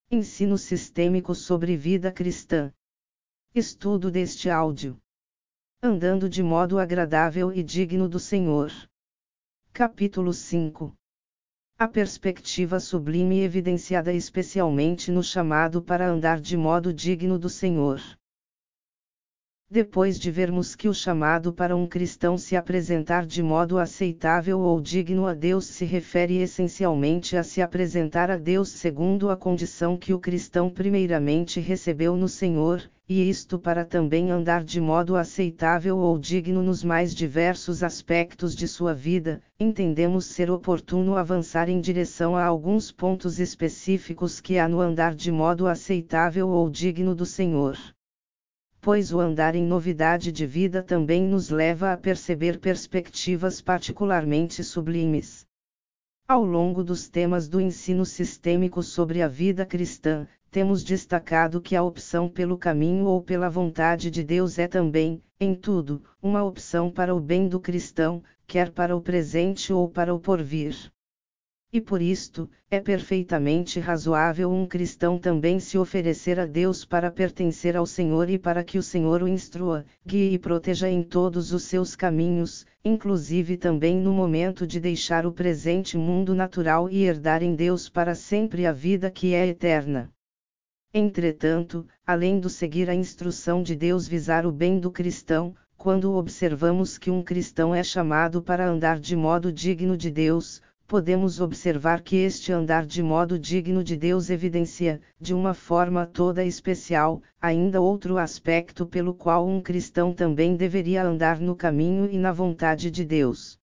Ensino sistêmico sobre vida cristã. Estudo deste áudio. Andando de modo agradável e digno do Senhor. Capítulo 5. A perspectiva sublime evidenciada especialmente no chamado para andar de modo digno do Senhor. Depois de vermos que o chamado para um cristão se apresentar de modo aceitável ou digno a Deus se refere essencialmente a se apresentar a Deus segundo a condição que o cristão primeiramente recebeu no Senhor, e isto para também andar de modo aceitável ou digno nos mais diversos aspectos de sua vida, entendemos ser oportuno avançar em direção a alguns pontos específicos que há no andar de modo aceitável ou digno do Senhor. Pois o andar em novidade de vida também nos leva a perceber perspectivas particularmente sublimes. Ao longo dos temas do ensino sistêmico sobre a vida cristã, temos destacado que a opção pelo caminho ou pela vontade de Deus é também, em tudo, uma opção para o bem do cristão, quer para o presente ou para o porvir. E por isto, é perfeitamente razoável um cristão também se oferecer a Deus para pertencer ao Senhor e para que o Senhor o instrua, guie e proteja em todos os seus caminhos, inclusive também no momento de deixar o presente mundo natural e herdar em Deus para sempre a vida que é eterna. Entretanto, além do seguir a instrução de Deus visar o bem do cristão, quando observamos que um cristão é chamado para andar de modo digno de Deus, podemos observar que este andar de modo digno de Deus evidencia, de uma forma toda especial, ainda outro aspecto pelo qual um cristão também deveria andar no caminho e na vontade de Deus.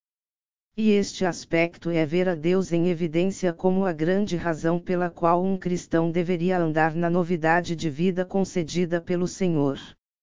E este aspecto é ver a Deus em evidência como a grande razão pela qual um cristão deveria andar na novidade de vida concedida pelo Senhor.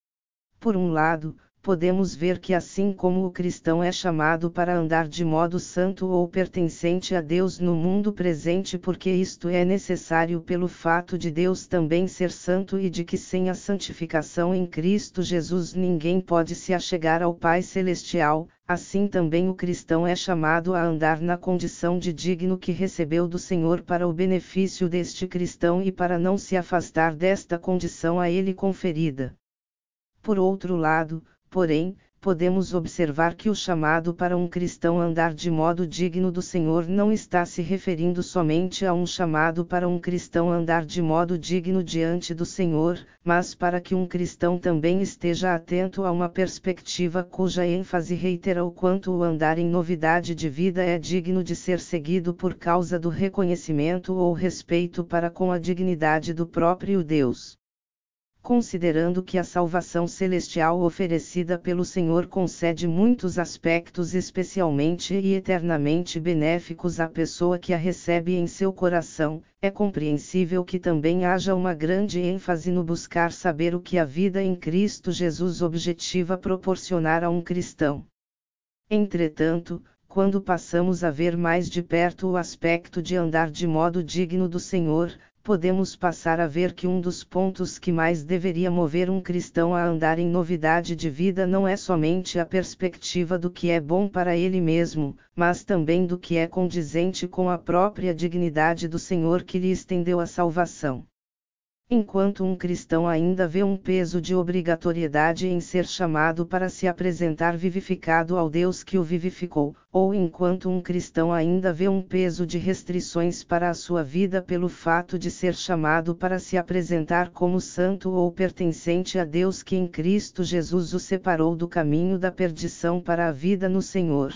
Por um lado, podemos ver que assim como o cristão é chamado para andar de modo santo ou pertencente a Deus no mundo presente porque isto é necessário pelo fato de Deus também ser santo e de que sem a santificação em Cristo Jesus ninguém pode se achegar ao Pai Celestial, assim também o cristão é chamado a andar na condição de digno que recebeu do Senhor para o benefício deste cristão e para não se afastar desta condição a ele conferida. Por outro lado, porém, podemos observar que o chamado para um cristão andar de modo digno do Senhor não está se referindo somente a um chamado para um cristão andar de modo digno diante do Senhor, mas para que um cristão também esteja atento a uma perspectiva cuja ênfase reitera o quanto o andar em novidade de vida é digno de ser seguido por causa do reconhecimento ou respeito para com a dignidade do próprio Deus. Considerando que a salvação celestial oferecida pelo Senhor concede muitos aspectos especialmente e eternamente benéficos à pessoa que a recebe em seu coração, é compreensível que também haja uma grande ênfase no buscar saber o que a vida em Cristo Jesus objetiva proporcionar a um cristão. Entretanto, quando passamos a ver mais de perto o aspecto de andar de modo digno do Senhor, podemos passar a ver que um dos pontos que mais deveria mover um cristão a andar em novidade de vida não é somente a perspectiva do que é bom para ele mesmo, mas também do que é condizente com a própria dignidade do Senhor que lhe estendeu a salvação. Enquanto um cristão ainda vê um peso de obrigatoriedade em ser chamado para se apresentar vivificado ao Deus que o vivificou, ou enquanto um cristão ainda vê um peso de restrições para a sua vida pelo fato de ser chamado para se apresentar como santo ou pertencente a Deus que em Cristo Jesus o separou do caminho da perdição para a vida no Senhor.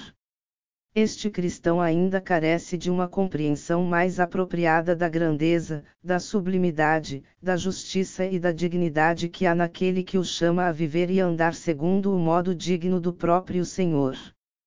Este cristão ainda carece de uma compreensão mais apropriada da grandeza, da sublimidade, da justiça e da dignidade que há naquele que o chama a viver e andar segundo o modo digno do próprio Senhor.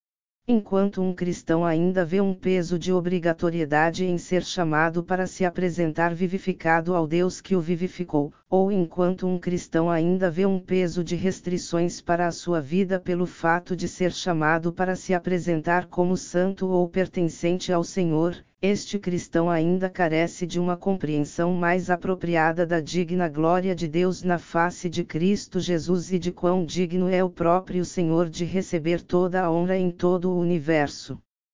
Enquanto um cristão ainda vê um peso de obrigatoriedade em ser chamado para se apresentar vivificado ao Deus que o vivificou, ou enquanto um cristão ainda vê um peso de restrições para a sua vida pelo fato de ser chamado para se apresentar como santo ou pertencente ao Senhor, este cristão ainda carece de uma compreensão mais apropriada da digna glória de Deus na face de Cristo Jesus e de quão digno é o próprio Senhor de receber toda a honra em todo o universo.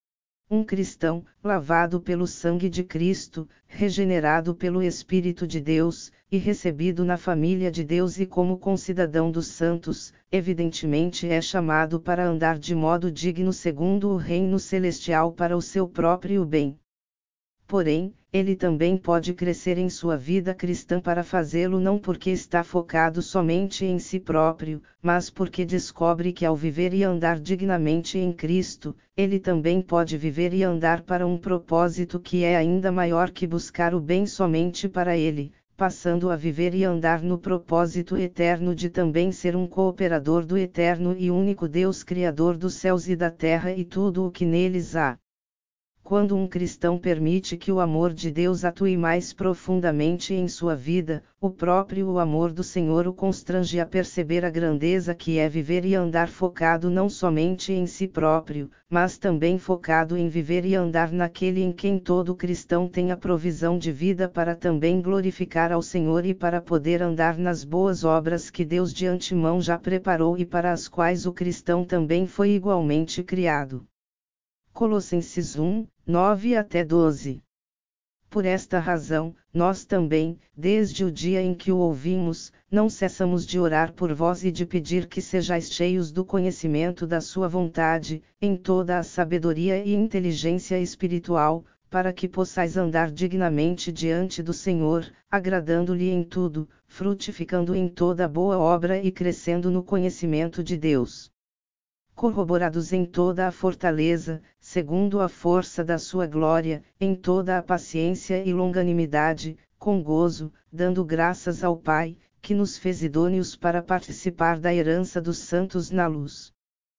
Um cristão, lavado pelo sangue de Cristo, regenerado pelo Espírito de Deus, e recebido na família de Deus e como concidadão dos santos, evidentemente é chamado para andar de modo digno segundo o reino celestial para o seu próprio bem. Porém, ele também pode crescer em sua vida cristã para fazê-lo não porque está focado somente em si próprio, mas porque descobre que ao viver e andar dignamente em Cristo, ele também pode viver e andar para um propósito que é ainda maior que buscar o bem somente para ele, passando a viver e andar no propósito eterno de também ser um cooperador do eterno e único Deus Criador dos céus e da terra e tudo o que neles há. Quando um cristão permite que o amor de Deus atue mais profundamente em sua vida, o próprio amor do Senhor o constrange a perceber a grandeza que é viver e andar focado não somente em si próprio, mas também focado em viver e andar naquele em quem todo cristão tem a provisão de vida para também glorificar ao Senhor e para poder andar nas boas obras que Deus de antemão já preparou e para as quais o cristão também foi igualmente criado. Colossenses 1, 9 até 12. Por esta razão, nós também, desde o dia em que o ouvimos, não cessamos de orar por vós e de pedir que sejais cheios do conhecimento da sua vontade, em toda a sabedoria e inteligência espiritual, para que possais andar dignamente diante do Senhor, agradando-lhe em tudo, frutificando em toda boa obra e crescendo no conhecimento de Deus. Corroborados em toda a fortaleza, segundo a força da sua glória, em toda a paciência e longanimidade, com gozo, dando graças ao Pai, que nos fez idôneos para participar da herança dos santos na luz.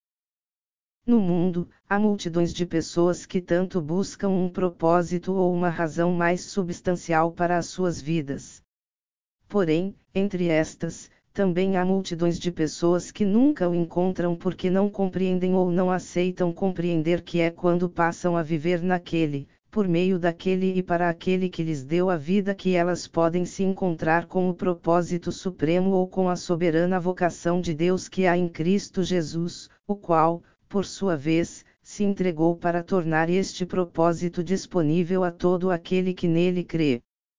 No mundo, há multidões de pessoas que tanto buscam um propósito ou uma razão mais substancial para as suas vidas. Porém, entre estas, também há multidões de pessoas que nunca o encontram porque não compreendem ou não aceitam compreender que é quando passam a viver naquele, por meio daquele e para aquele que lhes deu a vida que elas podem se encontrar com o propósito supremo ou com a soberana vocação de Deus que há em Cristo Jesus, o qual, por sua vez, se entregou para tornar este propósito disponível a todo aquele que nele crê.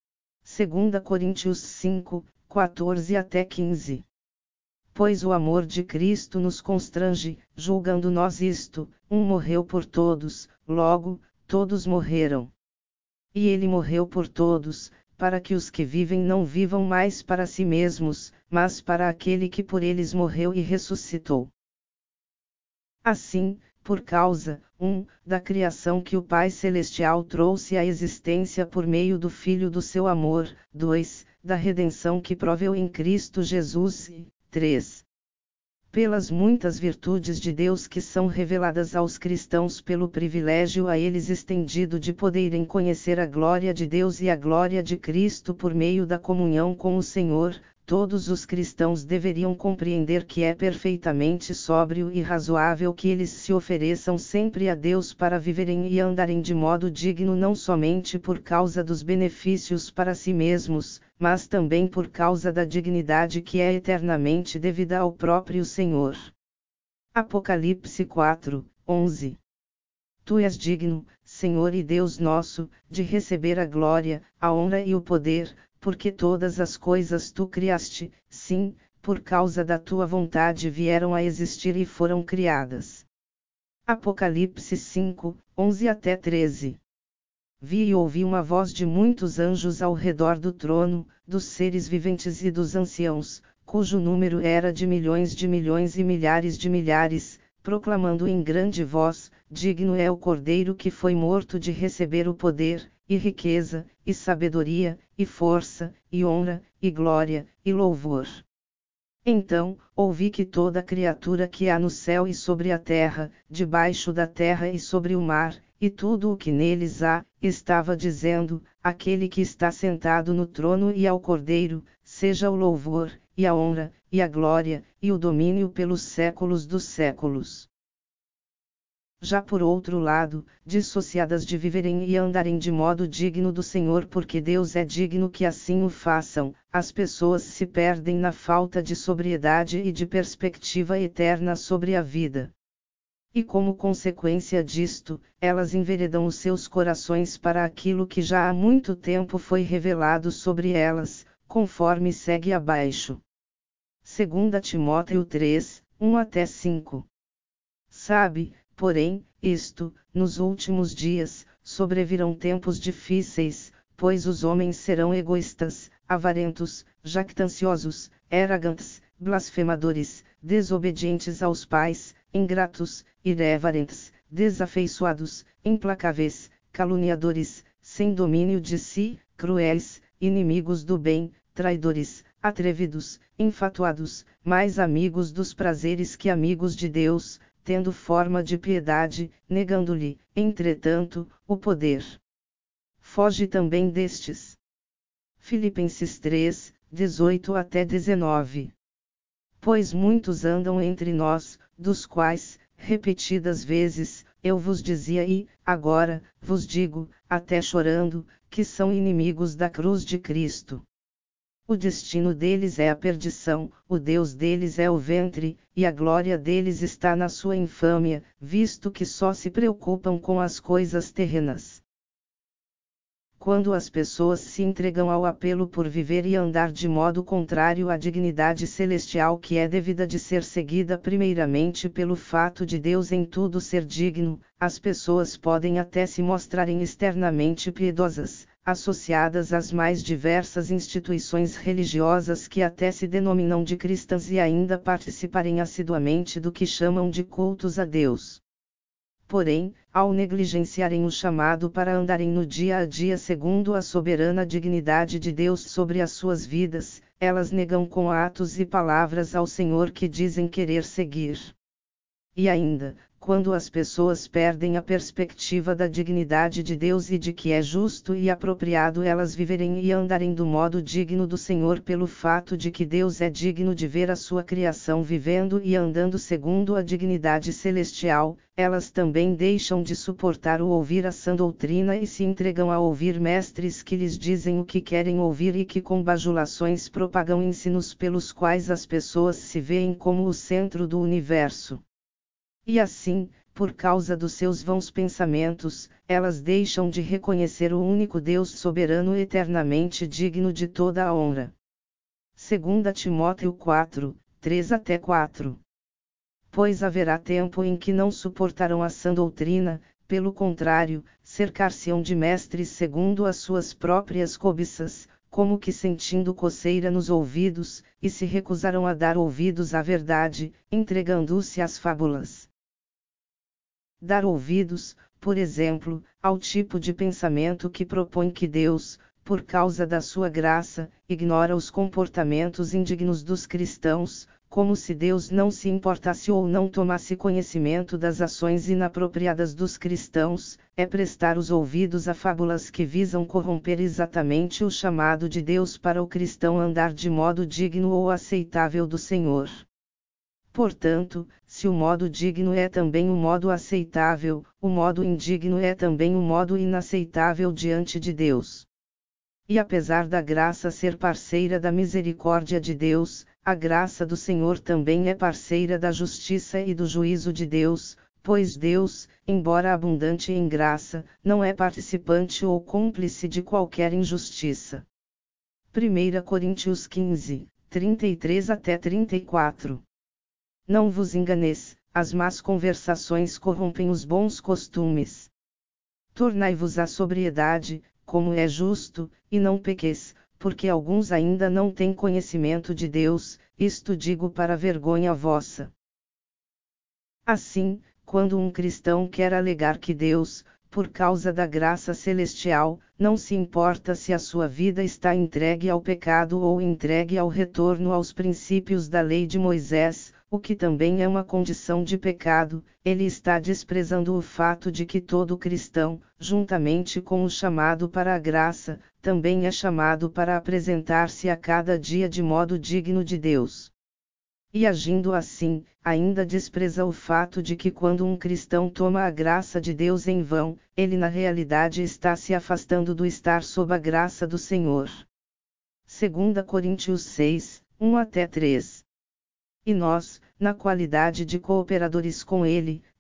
2 Coríntios 5, 14 até 15. Pois o amor de Cristo nos constrange, julgando nós isto, um morreu por todos, logo, todos morreram. E ele morreu por todos, para que os que vivem não vivam mais para si mesmos, mas para aquele que por eles morreu e ressuscitou. Assim, por causa, 1, da criação que o Pai Celestial trouxe à existência por meio do Filho do seu amor, 2, da redenção que proveu em Cristo Jesus, e 3. Pelas muitas virtudes de Deus que são reveladas aos cristãos pelo privilégio a eles estendido de poderem conhecer a glória de Deus e a glória de Cristo por meio da comunhão com o Senhor, todos os cristãos deveriam compreender que é perfeitamente sóbrio e razoável que eles se ofereçam sempre a Deus para viverem e andarem de modo digno não somente por causa dos benefícios para si mesmos, mas também por causa da dignidade que é eternamente devida ao próprio Senhor. Apocalipse 4, 11. Tu és digno, Senhor e Deus nosso, de receber a glória, a honra e o poder, porque todas as coisas tu criaste, sim, por causa da tua vontade vieram a existir e foram criadas. Apocalipse 5, 11 até 13. Vi e ouvi uma voz de muitos anjos ao redor do trono, dos seres viventes e dos anciãos, cujo número era de milhões e milhares de milhares, proclamando em grande voz: digno é o Cordeiro que foi morto de receber o poder, e riqueza, e sabedoria, e força, e honra, e glória, e louvor. Então, ouvi que toda criatura que há no céu e sobre a terra, debaixo da terra e sobre o mar, e tudo o que neles há, estava dizendo: aquele que está sentado no trono e ao Cordeiro, seja o louvor, e a honra, e a glória, e o domínio pelos séculos dos séculos. Já por outro lado, dissociadas de viverem e andarem de modo digno do Senhor porque Deus é digno que assim o façam, as pessoas se perdem na falta de sobriedade e de perspectiva eterna sobre a vida. E como consequência disto, elas enveredam os seus corações para aquilo que já há muito tempo foi revelado sobre elas, conforme segue abaixo. 2 Timóteo 3, 1-5. Sabe, porém, isto, nos últimos dias, sobrevirão tempos difíceis, pois os homens serão egoístas, avarentos, jactanciosos, arrogantes, blasfemadores, desobedientes aos pais, ingratos, irreverentes, desafeiçoados, implacáveis, caluniadores, sem domínio de si, cruéis, inimigos do bem, traidores, atrevidos, infatuados, mais amigos dos prazeres que amigos de Deus, tendo forma de piedade, negando-lhe, entretanto, o poder. Foge também destes. Filipenses 3, 18-19. Pois muitos andam entre nós, dos quais, repetidas vezes, eu vos dizia e, agora, vos digo, até chorando, que são inimigos da cruz de Cristo. O destino deles é a perdição, o Deus deles é o ventre, e a glória deles está na sua infâmia, visto que só se preocupam com as coisas terrenas. Quando as pessoas se entregam ao apelo por viver e andar de modo contrário à dignidade celestial que é devida de ser seguida primeiramente pelo fato de Deus em tudo ser digno, as pessoas podem até se mostrarem externamente piedosas, associadas às mais diversas instituições religiosas que até se denominam de cristãs e ainda participarem assiduamente do que chamam de cultos a Deus. Porém, ao negligenciarem o chamado para andarem no dia a dia segundo a soberana dignidade de Deus sobre as suas vidas, elas negam com atos e palavras ao Senhor que dizem querer seguir. E ainda, quando as pessoas perdem a perspectiva da dignidade de Deus e de que é justo e apropriado elas viverem e andarem do modo digno do Senhor pelo fato de que Deus é digno de ver a sua criação vivendo e andando segundo a dignidade celestial, elas também deixam de suportar o ouvir a sã doutrina e se entregam a ouvir mestres que lhes dizem o que querem ouvir e que com bajulações propagam ensinos pelos quais as pessoas se veem como o centro do universo. E assim, por causa dos seus vãos pensamentos, elas deixam de reconhecer o único Deus soberano eternamente digno de toda a honra. 2 Timóteo 4, 3-4. Pois haverá tempo em que não suportarão a sã doutrina, pelo contrário, cercar-se-ão de mestres segundo as suas próprias cobiças, como que sentindo coceira nos ouvidos, e se recusarão a dar ouvidos à verdade, entregando-se às fábulas. Dar ouvidos, por exemplo, ao tipo de pensamento que propõe que Deus, por causa da sua graça, ignora os comportamentos indignos dos cristãos, como se Deus não se importasse ou não tomasse conhecimento das ações inapropriadas dos cristãos, é prestar os ouvidos a fábulas que visam corromper exatamente o chamado de Deus para o cristão andar de modo digno ou aceitável do Senhor. Portanto, se o modo digno é também o modo aceitável, o modo indigno é também o modo inaceitável diante de Deus. E apesar da graça ser parceira da misericórdia de Deus, a graça do Senhor também é parceira da justiça e do juízo de Deus, pois Deus, embora abundante em graça, não é participante ou cúmplice de qualquer injustiça. 1 Coríntios 15, 33-34. Não vos enganeis, as más conversações corrompem os bons costumes. Tornai-vos à sobriedade, como é justo, e não pequeis, porque alguns ainda não têm conhecimento de Deus, isto digo para vergonha vossa. Assim, quando um cristão quer alegar que Deus, por causa da graça celestial, não se importa se a sua vida está entregue ao pecado ou entregue ao retorno aos princípios da lei de Moisés, o que também é uma condição de pecado, ele está desprezando o fato de que todo cristão, juntamente com o chamado para a graça, também é chamado para apresentar-se a cada dia de modo digno de Deus. E agindo assim, ainda despreza o fato de que quando um cristão toma a graça de Deus em vão, ele na realidade está se afastando do estar sob a graça do Senhor. 2 Coríntios 6, 1-3. E nós, na qualidade de cooperadores com ele,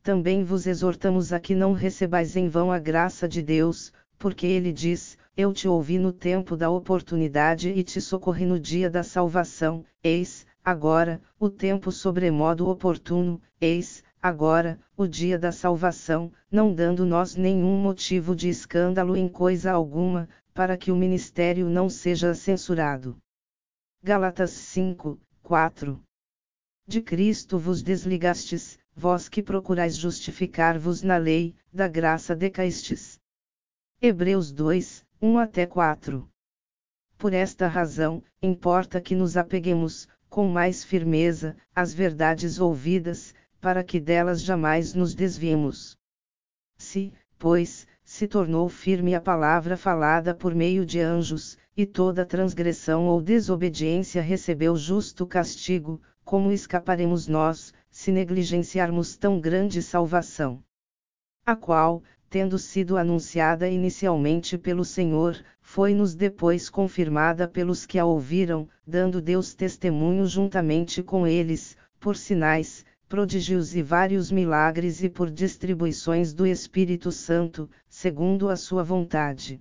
também vos exortamos a que não recebais em vão a graça de Deus, porque ele diz: Eu te ouvi no tempo da oportunidade e te socorri no dia da salvação. Eis, agora, o tempo sobremodo oportuno, eis, agora, o dia da salvação, não dando nós nenhum motivo de escândalo em coisa alguma, para que o ministério não seja censurado. Gálatas 5, 4. De Cristo vos desligastes, vós que procurais justificar-vos na lei, da graça decaístes. Hebreus 2, 1 até 4. Por esta razão, importa que nos apeguemos, com mais firmeza, às verdades ouvidas, para que delas jamais nos desviemos. Se, pois, se tornou firme a palavra falada por meio de anjos, e toda transgressão ou desobediência recebeu justo castigo, como escaparemos nós, se negligenciarmos tão grande salvação? A qual, tendo sido anunciada inicialmente pelo Senhor, foi-nos depois confirmada pelos que a ouviram, dando Deus testemunho juntamente com eles, por sinais, prodígios e vários milagres e por distribuições do Espírito Santo, segundo a sua vontade.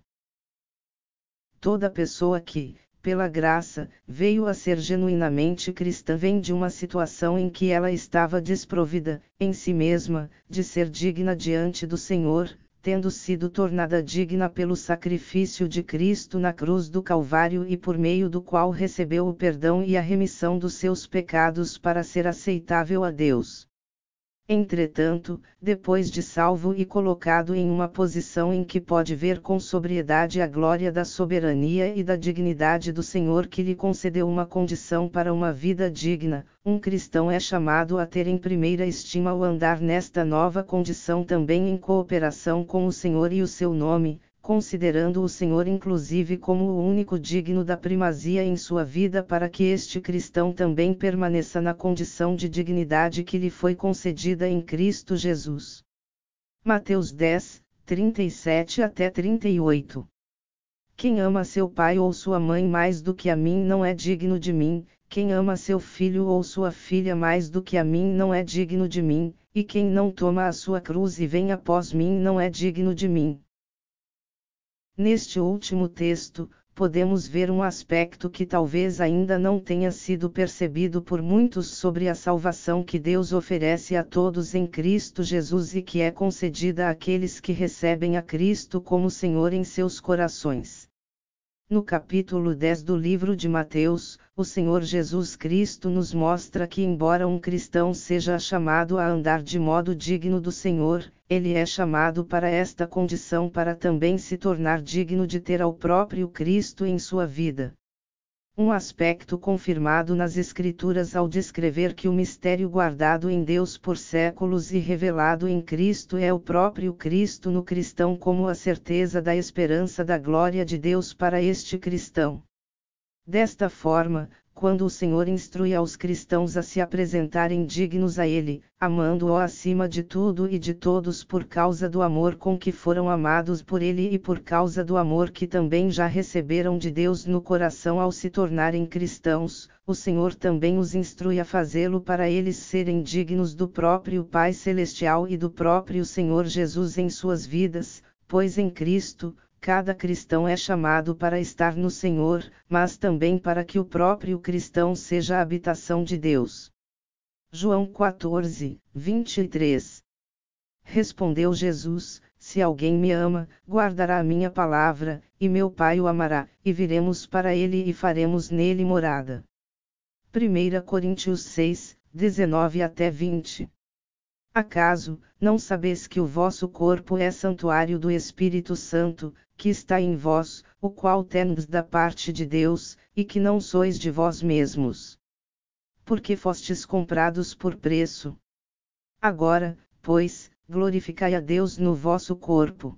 Toda pessoa que, pela graça, veio a ser genuinamente cristã vem de uma situação em que ela estava desprovida, em si mesma, de ser digna diante do Senhor, tendo sido tornada digna pelo sacrifício de Cristo na cruz do Calvário e por meio do qual recebeu o perdão e a remissão dos seus pecados para ser aceitável a Deus. Entretanto, depois de salvo e colocado em uma posição em que pode ver com sobriedade a glória da soberania e da dignidade do Senhor que lhe concedeu uma condição para uma vida digna, um cristão é chamado a ter em primeira estima o andar nesta nova condição também em cooperação com o Senhor e o seu nome, considerando o Senhor inclusive como o único digno da primazia em sua vida para que este cristão também permaneça na condição de dignidade que lhe foi concedida em Cristo Jesus. Mateus 10, 37 até 38. Quem ama seu pai ou sua mãe mais do que a mim não é digno de mim, quem ama seu filho ou sua filha mais do que a mim não é digno de mim, e quem não toma a sua cruz e vem após mim não é digno de mim. Neste último texto, podemos ver um aspecto que talvez ainda não tenha sido percebido por muitos sobre a salvação que Deus oferece a todos em Cristo Jesus e que é concedida àqueles que recebem a Cristo como Senhor em seus corações. No capítulo 10 do livro de Mateus, o Senhor Jesus Cristo nos mostra que, embora um cristão seja chamado a andar de modo digno do Senhor, ele é chamado para esta condição para também se tornar digno de ter ao próprio Cristo em sua vida. Um aspecto confirmado nas Escrituras ao descrever que o mistério guardado em Deus por séculos e revelado em Cristo é o próprio Cristo no cristão como a certeza da esperança da glória de Deus para este cristão. Desta forma, quando o Senhor instrui aos cristãos a se apresentarem dignos a Ele, amando-o acima de tudo e de todos por causa do amor com que foram amados por Ele e por causa do amor que também já receberam de Deus no coração ao se tornarem cristãos, o Senhor também os instrui a fazê-lo para eles serem dignos do próprio Pai Celestial e do próprio Senhor Jesus em suas vidas, pois em Cristo, cada cristão é chamado para estar no Senhor, mas também para que o próprio cristão seja a habitação de Deus. João 14, 23. Respondeu Jesus: Se alguém me ama, guardará a minha palavra, e meu Pai o amará, e viremos para ele e faremos nele morada. 1 Coríntios 6, 19 até 20. Acaso, não sabeis que o vosso corpo é santuário do Espírito Santo, que está em vós, o qual tendes da parte de Deus, e que não sois de vós mesmos? Porque fostes comprados por preço. Agora, pois, glorificai a Deus no vosso corpo.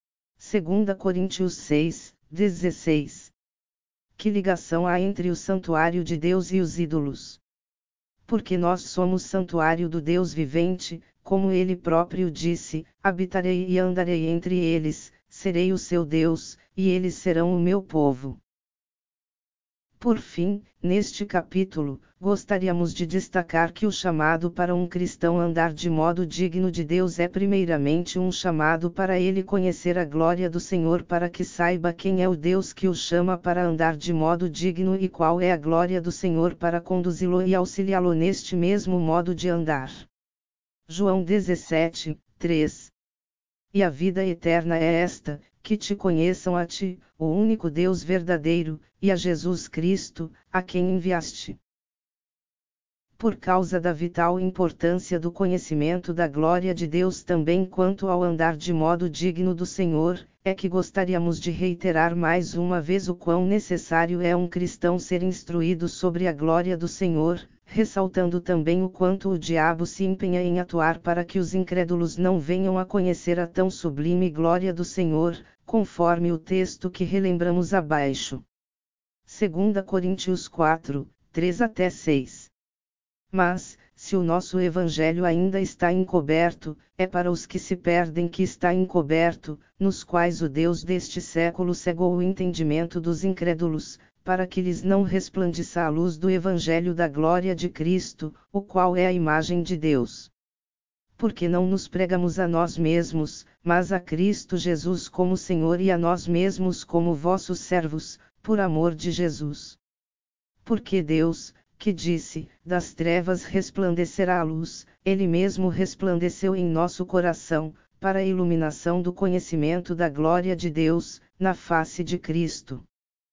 2 Coríntios 6, 16. Que ligação há entre o santuário de Deus e os ídolos? Porque nós somos santuário do Deus vivente, como ele próprio disse: habitarei e andarei entre eles, serei o seu Deus, e eles serão o meu povo. Por fim, neste capítulo, gostaríamos de destacar que o chamado para um cristão andar de modo digno de Deus é primeiramente um chamado para ele conhecer a glória do Senhor, para que saiba quem é o Deus que o chama para andar de modo digno e qual é a glória do Senhor para conduzi-lo e auxiliá-lo neste mesmo modo de andar. João 17, 3. E a vida eterna é esta, que te conheçam a ti, o único Deus verdadeiro, e a Jesus Cristo, a quem enviaste. Por causa da vital importância do conhecimento da glória de Deus também quanto ao andar de modo digno do Senhor, é que gostaríamos de reiterar mais uma vez o quão necessário é um cristão ser instruído sobre a glória do Senhor, ressaltando também o quanto o diabo se empenha em atuar para que os incrédulos não venham a conhecer a tão sublime glória do Senhor, conforme o texto que relembramos abaixo. 2 Coríntios 4, 3-6. Mas, se o nosso Evangelho ainda está encoberto, é para os que se perdem que está encoberto, nos quais o Deus deste século cegou o entendimento dos incrédulos, para que lhes não resplandeça a luz do Evangelho da glória de Cristo, o qual é a imagem de Deus. Porque não nos pregamos a nós mesmos, mas a Cristo Jesus como Senhor e a nós mesmos como vossos servos, por amor de Jesus. Porque Deus, que disse, das trevas resplandecerá a luz, Ele mesmo resplandeceu em nosso coração, para a iluminação do conhecimento da glória de Deus, na face de Cristo.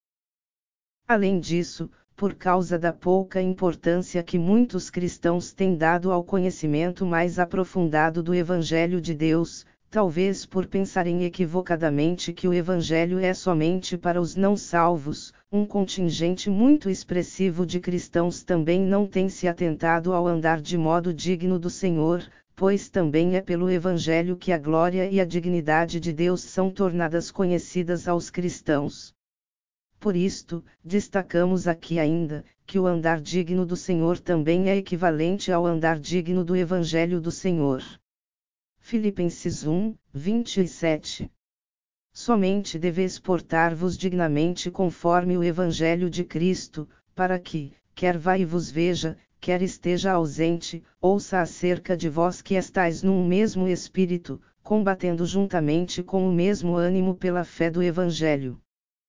Além disso, por causa da pouca importância que muitos cristãos têm dado ao conhecimento mais aprofundado do Evangelho de Deus, talvez por pensarem equivocadamente que o Evangelho é somente para os não salvos, um contingente muito expressivo de cristãos também não tem se atentado ao andar de modo digno do Senhor, pois também é pelo Evangelho que a glória e a dignidade de Deus são tornadas conhecidas aos cristãos. Por isto, destacamos aqui ainda, que o andar digno do Senhor também é equivalente ao andar digno do Evangelho do Senhor. Filipenses 1, 27. Somente deveis portar-vos dignamente conforme o Evangelho de Cristo, para que, quer vá e vos veja, quer esteja ausente, ouça acerca de vós que estais num mesmo espírito, combatendo juntamente com o mesmo ânimo pela fé do Evangelho.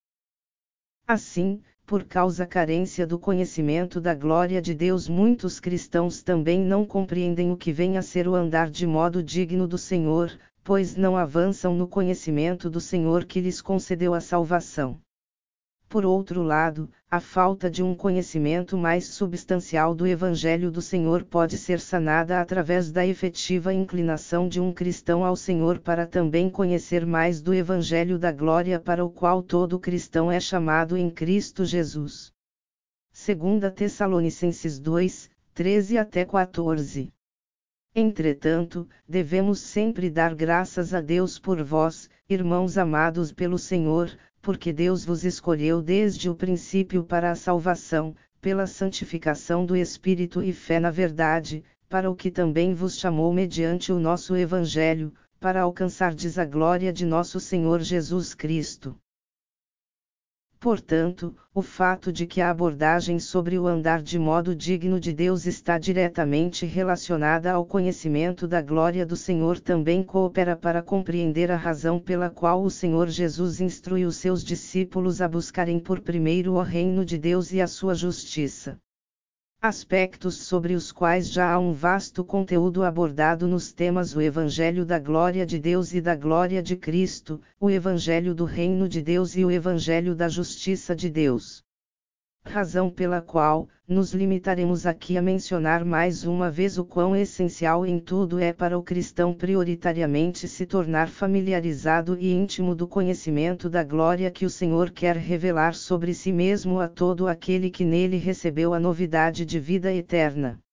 Assim, por causa carência do conhecimento da glória de Deus, muitos cristãos também não compreendem o que vem a ser o andar de modo digno do Senhor, pois não avançam no conhecimento do Senhor que lhes concedeu a salvação. Por outro lado, a falta de um conhecimento mais substancial do Evangelho do Senhor pode ser sanada através da efetiva inclinação de um cristão ao Senhor para também conhecer mais do Evangelho da glória para o qual todo cristão é chamado em Cristo Jesus. 2 Tessalonicenses 2, 13-14. Entretanto, devemos sempre dar graças a Deus por vós, irmãos amados pelo Senhor, porque Deus vos escolheu desde o princípio para a salvação, pela santificação do Espírito e fé na verdade, para o que também vos chamou mediante o nosso Evangelho, para alcançardes a glória de nosso Senhor Jesus Cristo. Portanto, o fato de que a abordagem sobre o andar de modo digno de Deus está diretamente relacionada ao conhecimento da glória do Senhor também coopera para compreender a razão pela qual o Senhor Jesus instruiu seus discípulos a buscarem por primeiro o reino de Deus e a sua justiça. Aspectos sobre os quais já há um vasto conteúdo abordado nos temas o Evangelho da Glória de Deus e da Glória de Cristo, o Evangelho do Reino de Deus e o Evangelho da Justiça de Deus. Razão pela qual, nos limitaremos aqui a mencionar mais uma vez o quão essencial em tudo é para o cristão prioritariamente se tornar familiarizado e íntimo do conhecimento da glória que o Senhor quer revelar sobre si mesmo a todo aquele que nele recebeu a novidade de vida eterna.